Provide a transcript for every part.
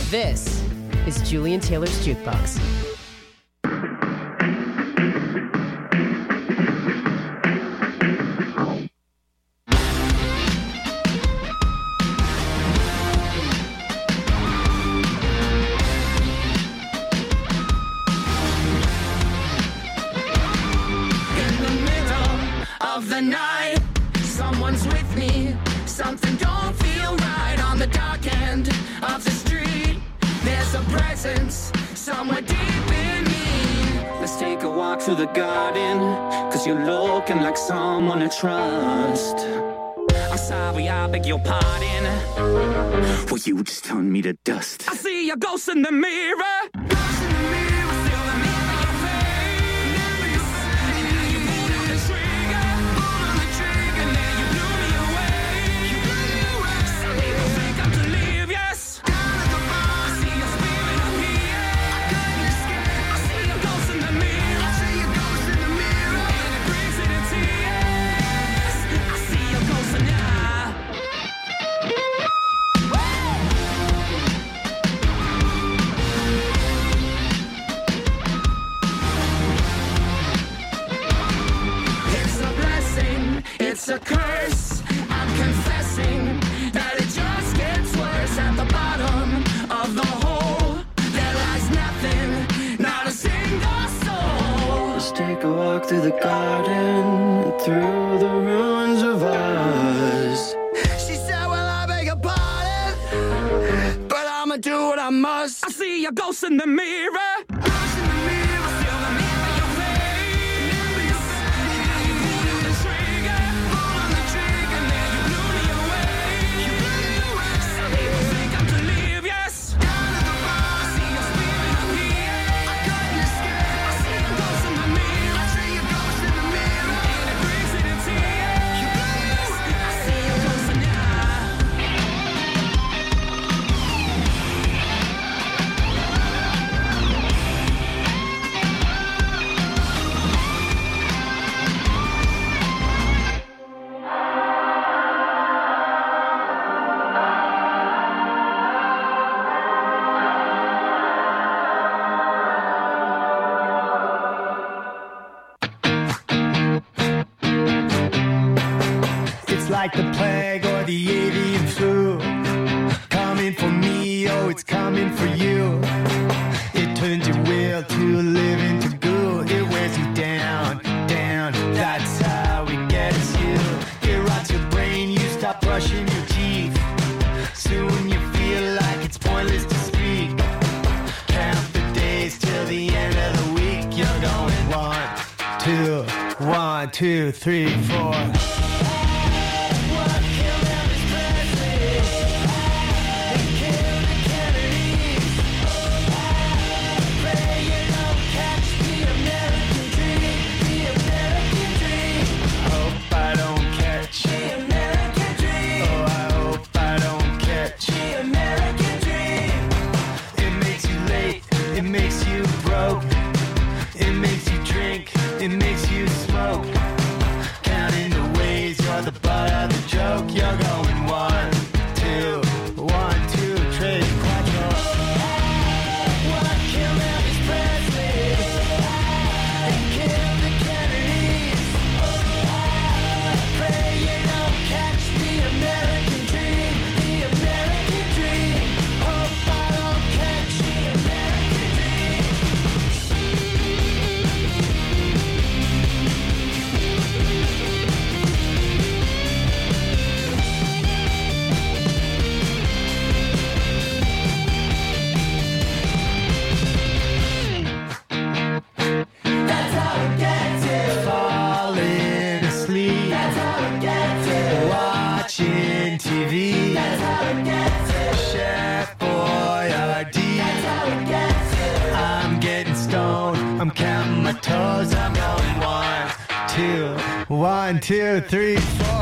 This is Julian Taylor's Jukebox. The night, someone's with me. Something don't feel right on the dark end of the street. There's a presence somewhere deep in me. Let's take a walk through the garden, cause you're looking like someone to trust. I'm sorry, I beg your pardon. Well, you just turned me to dust. I see a ghost in the mirror. Ghost in the mirror. It's a curse, I'm confessing that it just gets worse at the bottom of the hole. There lies nothing, not a single soul. Let's take a walk through the garden, through the ruins of us. She said, well, I beg your pardon, but I'ma do what I must. I see a ghost in the mirror. Like the plague or the avian flu, coming for me, oh, it's coming for you. It turns your will to live into goo. It wears you down, down, that's how it gets you. It rots your brain, you stop brushing your teeth. Soon you feel like it's pointless to speak. Count the days till the end of the week. You're going 1, 2, 3, 4. It makes you smoke. Counting the ways you're the butt of the joke. You're going 1, 2, 1, 2, 3, 4. What killed Elvis Presley? And killed the Kennedys. Pray you don't catch the American dream. The American dream. Hope I don't catch the American dream. TV. That's how it gets it. Chef Boyardee. That's how it gets it. I'm getting stoned. I'm counting my toes. I'm going 1, 2, 1, 2, 3, 4.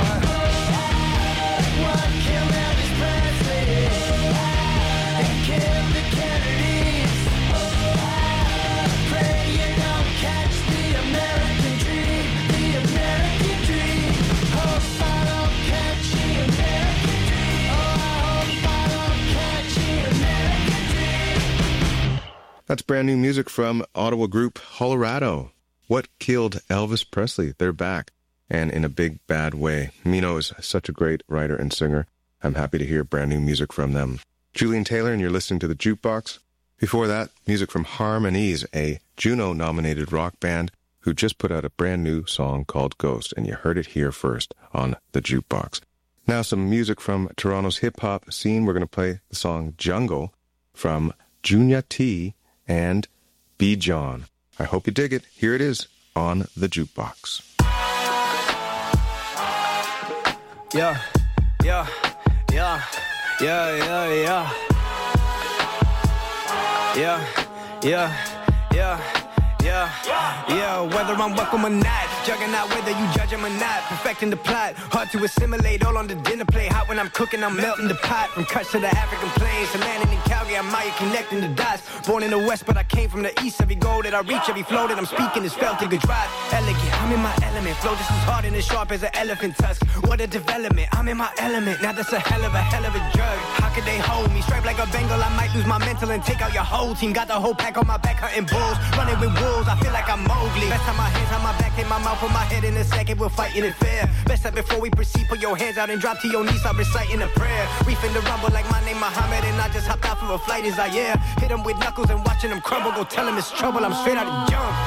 What killed Elvis Presley? And killed the Kennedys. Pray you don't catch the American dream. The American dream. Hope I don't catch the American dream. Oh, I hope I don't catch the American dream. That's brand new music from Ottawa group Colorado. What Killed Elvis Presley? They're back, and in a big, bad way. Mino is such a great writer and singer. I'm happy to hear brand new music from them. Julian Taylor, and you're listening to The Jukebox. Before that, music from Harmonies, a Juno-nominated rock band who just put out a brand new song called Ghost, and you heard it here first on The Jukebox. Now some music from Toronto's hip-hop scene. We're going to play the song Jungle from Junya T and B. John. I hope you dig it. Here it is on The Jukebox. Yeah, yeah, yeah, yeah, yeah, yeah. Yeah, yeah, yeah, yeah, whether I'm welcome or not, juggernaut whether you judge him or not, perfecting the plot, hard to assimilate, all on the dinner plate, hot when I'm cooking, I'm melting the pot, from Kutch to the African plains, to landing in Calgary, I'm Maya connecting the dots, born in the west but I came from the east, every goal that I reach, every flow that I'm speaking is felt in good drive, elegant, I'm in my element, flow just as hard and as sharp as an elephant tusk, what a development, I'm in my element, now that's a hell of a drug, how could they hold me, striped like a Bengal, I might lose my mental and take out your whole team, got the whole pack on my back hunting bulls, running with wolves, I feel like I'm Mowgli. Best time my hands on my back, hit my mouth, put my head in a second, we're fighting it fair. Best time before we proceed, put your hands out and drop to your knees, I'm reciting a prayer. We finna rumble like my name Muhammad, and I just hopped out for a flight as I hit them with knuckles and watching them crumble, go tell them it's trouble, I'm straight out of jungle.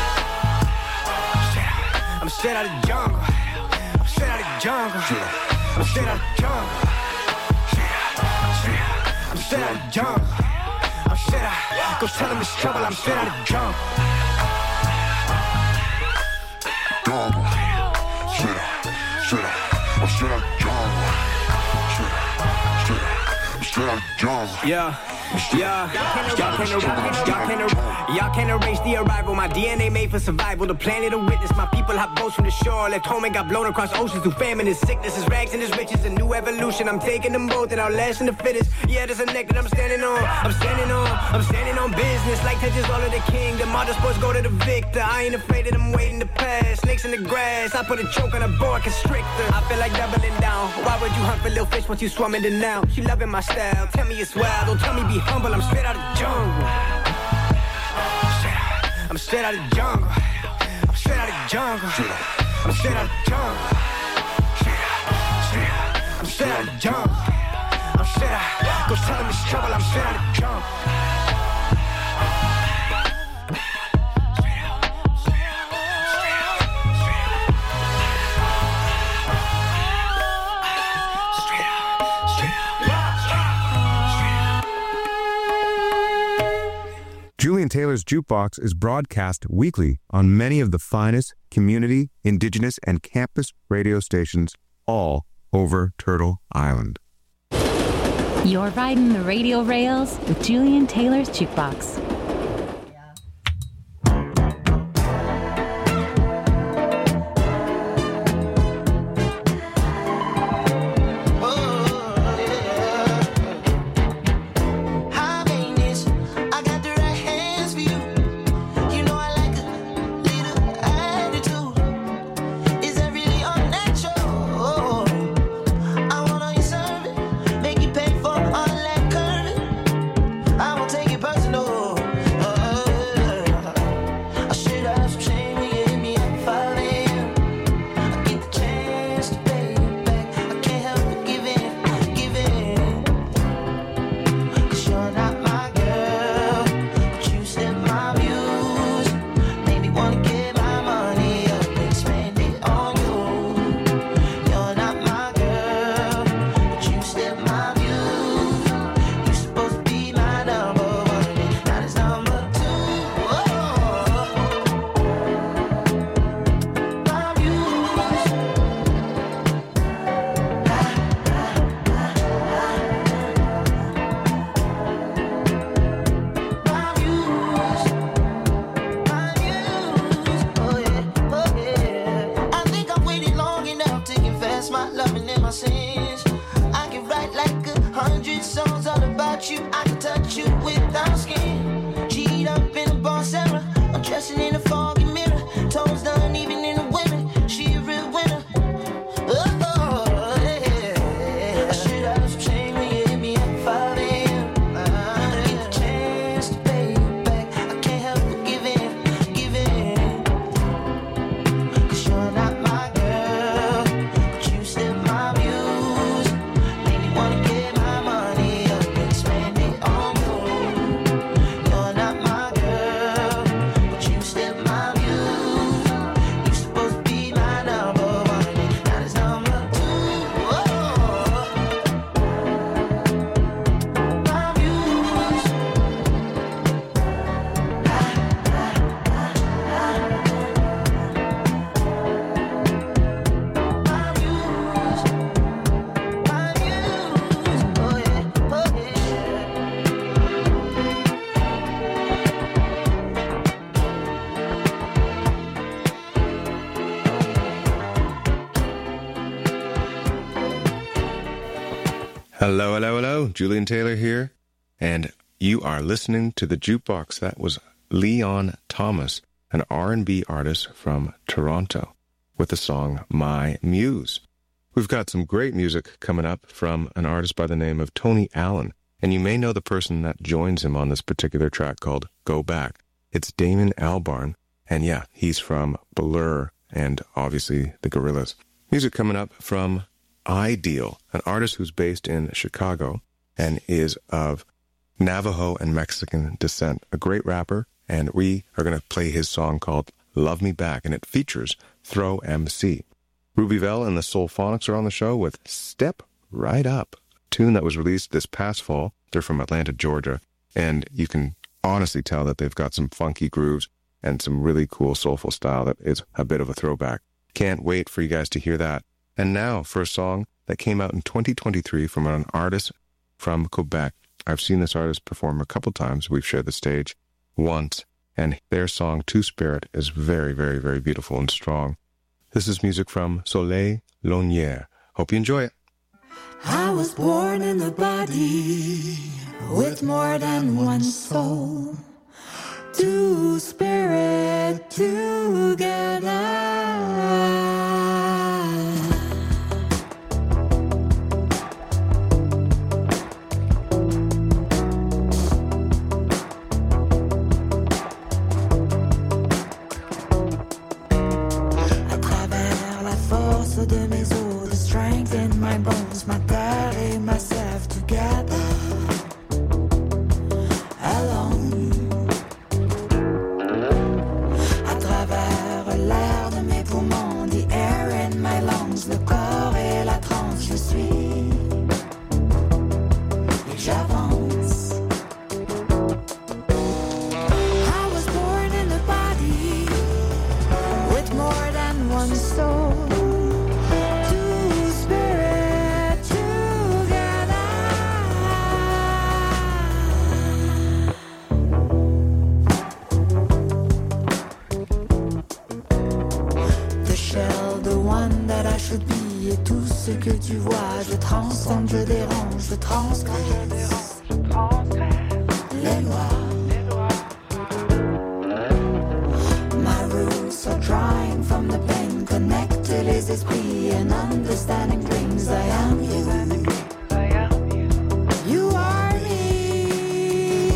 I'm straight out of jungle. I'm straight out of jungle. I'm straight out of jungle. I'm straight out of jungle. I'm straight out, go tell them it's trouble, I'm straight out of jungle. Jungle, straight out, I'm straight out of jungle. I'm straight out of jungle. Yeah. Y'all can't erase the arrival. My DNA made for survival. The planet of witness. My people hop boats from the shore. Left home and got blown across oceans through famine and sickness. It's rags and it's riches. A new evolution. I'm taking them both and outlast in the fittest. Yeah, there's a neck that I'm standing on. I'm standing on business. Like touches all of the kingdom. All the sports go to the victor. I ain't afraid of them waiting to pass. Snakes in the grass. I put a choke on a boa constrictor. I feel like doubling down. Why would you hunt for little fish once you swum in the now? She loving my style. Tell me it's wild. Don't tell me be humble, I'm straight out of jungle. I'm straight out of jungle. I'm straight out of jungle. I'm straight out of jungle. I'm straight out of jungle. I'm straight out. Go tell them it's trouble. I'm straight out of jungle. Julian Taylor's Jukebox is broadcast weekly on many of the finest community, indigenous, and campus radio stations all over Turtle Island. You're riding the radio rails with Julian Taylor's Jukebox. Hello, hello, hello. Julian Taylor here. And you are listening to The Jukebox. That was Leon Thomas, an R&B artist from Toronto, with the song My Muse. We've got some great music coming up from an artist by the name of Tony Allen. And you may know the person that joins him on this particular track called Go Back. It's Damon Albarn. And yeah, he's from Blur and obviously the Gorillaz. Music coming up from Ideal, an artist who's based in Chicago and is of Navajo and Mexican descent. A great rapper, and we are going to play his song called Love Me Back, and it features Throw MC. Ruby Vell and the Soulphonics are on the show with Step Right Up, a tune that was released this past fall. They're from Atlanta, Georgia, and you can honestly tell that they've got some funky grooves and some really cool soulful style that is a bit of a throwback. Can't wait for you guys to hear that. And now for a song that came out in 2023 from an artist from Quebec. I've seen this artist perform a couple times. We've shared the stage once, and their song Two Spirit is very, very, very beautiful and strong. This is music from Soleil Lonière. Hope you enjoy it. I was born in a body with more than one soul. Two spirit together. De mes os, the strength in my bones, ma terre et myself together, alone. À travers l'air de mes poumons, the air in my lungs, le corps et la transe, je suis et j'avance. I was born in a body with more than one soul. Et tout ce que tu vois, je transcende, je dérange, je transgresse les lois. My roots are drying from the pain, connect les esprits and understanding brings I am you. You are me.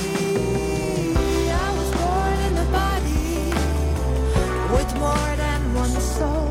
I was born in a body with more than one soul.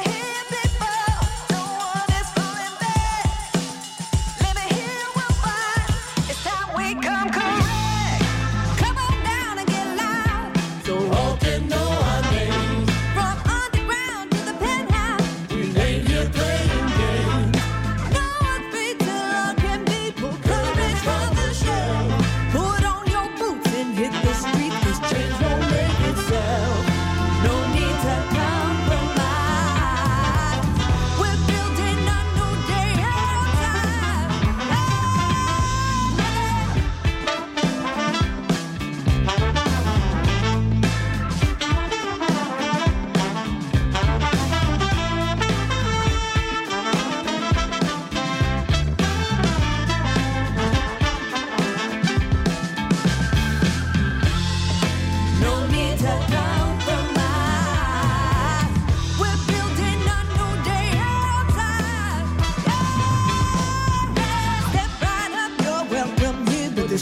Bye.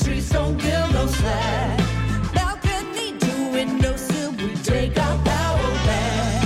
streets don't give no slack. Balcony doing no sin, we take our power back.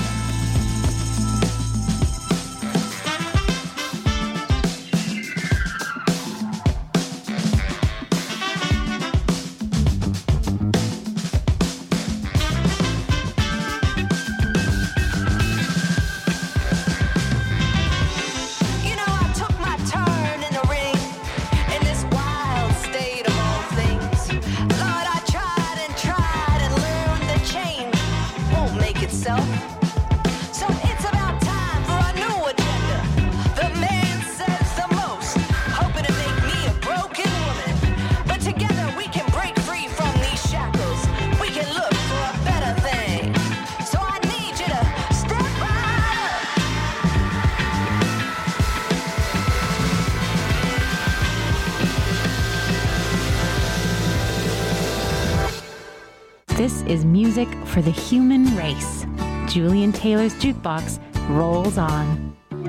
This is music for the human race. Julian Taylor's Jukebox rolls on.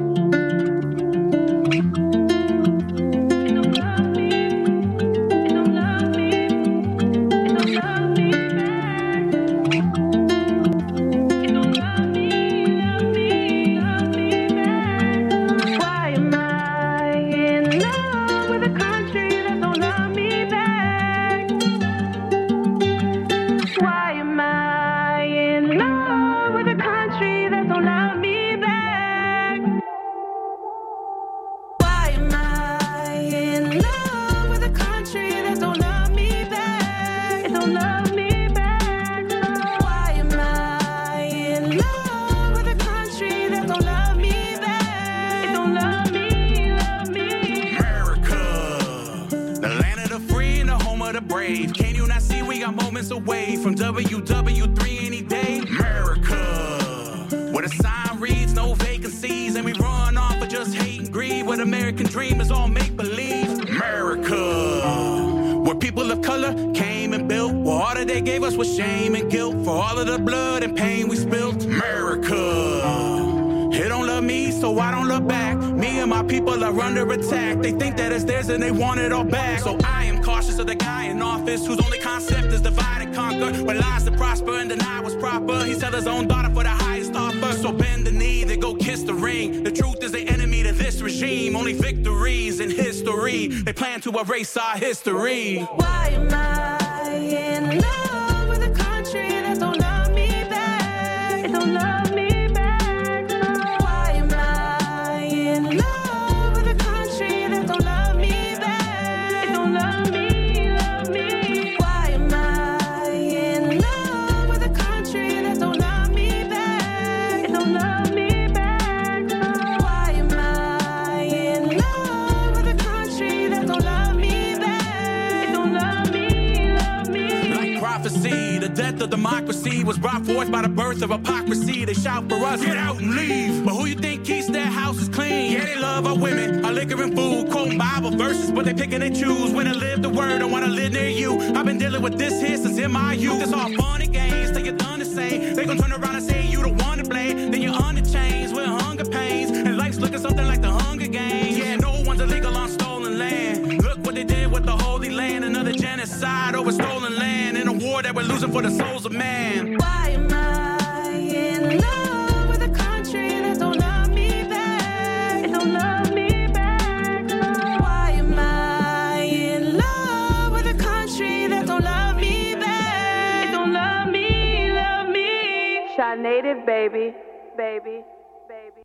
Away from WW3 any day. America, where the sign reads no vacancies and we run off of just hate and greed, where the American dream is all make-believe. America, where people of color came and built, where all that they gave us was shame and guilt for all of the blood and pain we spilled. America, they don't love me, so I don't love back. Me and my people are under attack. They think that it's theirs and they want it all back. So I am cautious of the guy in office whose only concept is divide and conquer, where lies to prosper and deny what's proper. He sell his own daughter for the highest offer. So bend the knee, they go kiss the ring. The truth is the enemy to this regime. Only victories in history. They plan to erase our history. Why am I in love with a country that don't love me back? It don't love me. The death of democracy was brought forth by the birth of hypocrisy. They shout for us, get out and leave. But who you think keeps their houses clean? Yeah, they love our women, our liquor and food, quoting Bible verses, but they pick and they choose when to live the word. I wanna live near you. I've been dealing with this here since in my youth. It's all fun and games till you're done to say. They gon' turn around and say you the one to blame. Then you're under chains with hunger pains, and life's looking something like the Hunger Games. Yeah, no one's illegal on stolen land. Look what they did with the Holy Land. Another genocide over stolen land in a war that we're losing for the souls of man. Why am I in love with a country that don't love me back? It don't love me back. Why am I in love with a country that don't love me back? It don't love me, love me. Shy Native, baby, baby, baby.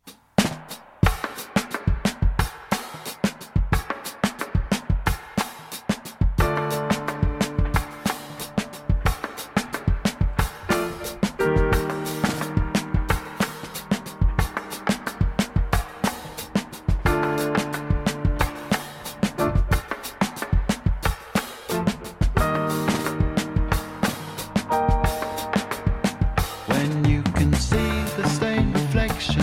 When you can see the stained reflection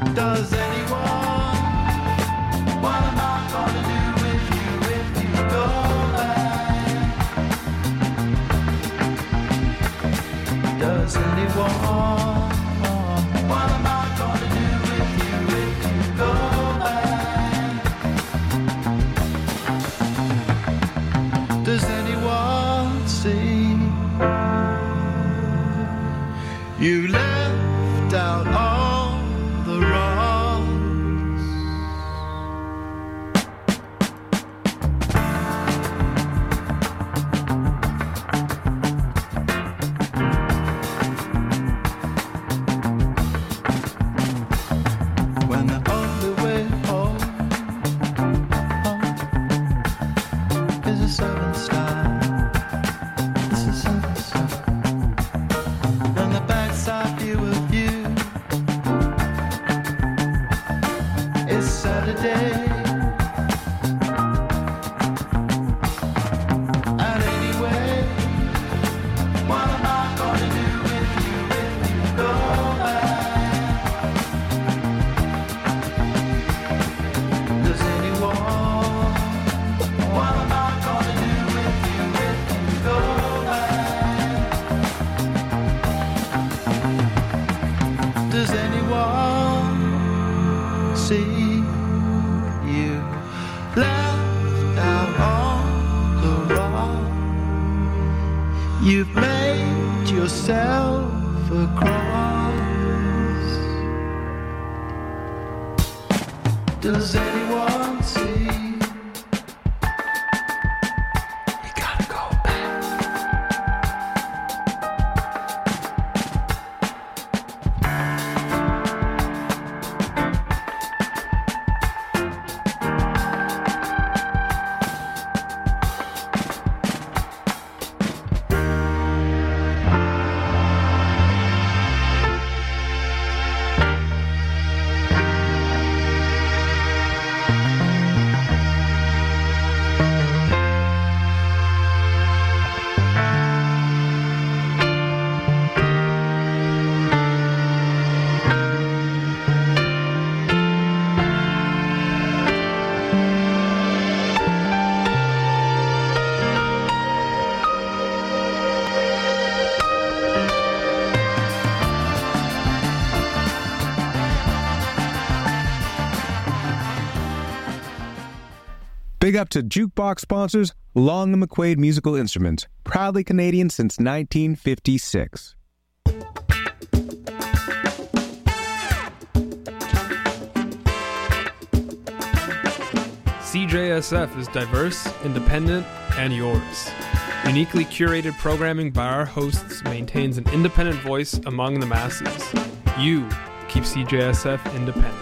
Does anyone? What am I gonna do with you if you go back? Does anyone? What am I gonna do with you if you go back? Does anyone see? You left out all the wrongs. When the only way home is a 7-star. It's a 7-star. And the backside view of you is Saturday. And anyway, what am I gonna do with you if you go back? Does anyone? What am I gonna do with you if you go back? Does anyone see you left out on the wrong? You've made yourself a cross. Does anyone see? You gotta go back. Big up to Jukebox sponsors Long & McQuaid Musical Instruments, proudly Canadian since 1956. CJSF is diverse, independent, and yours. Uniquely curated programming by our hosts maintains an independent voice among the masses. You keep CJSF independent.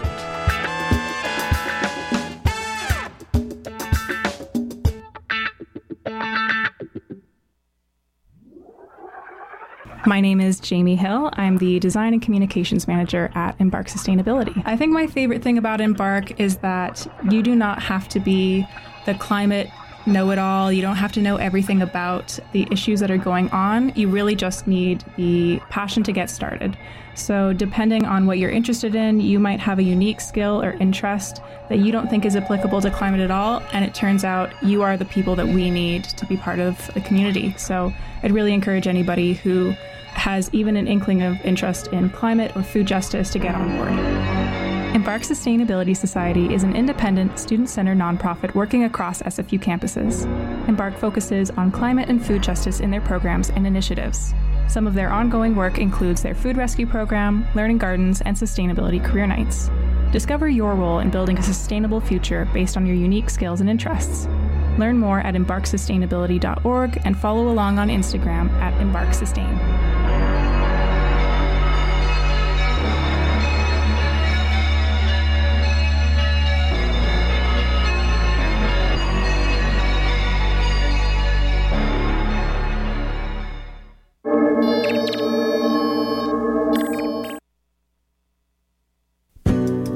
My name is Jamie Hill. I'm the Design and Communications Manager at Embark Sustainability. I think my favorite thing about Embark is that you do not have to be the climate know-it-all. You don't have to know everything about the issues that are going on. You really just need the passion to get started. So depending on what you're interested in, you might have a unique skill or interest that you don't think is applicable to climate at all, and it turns out you are the people that we need to be part of the community. So I'd really encourage anybody who has even an inkling of interest in climate or food justice to get on board. Embark Sustainability Society is an independent, student-centered nonprofit working across SFU campuses. Embark focuses on climate and food justice in their programs and initiatives. Some of their ongoing work includes their food rescue program, learning gardens, and sustainability career nights. Discover your role in building a sustainable future based on your unique skills and interests. Learn more at embarksustainability.org and follow along on Instagram at embarksustain.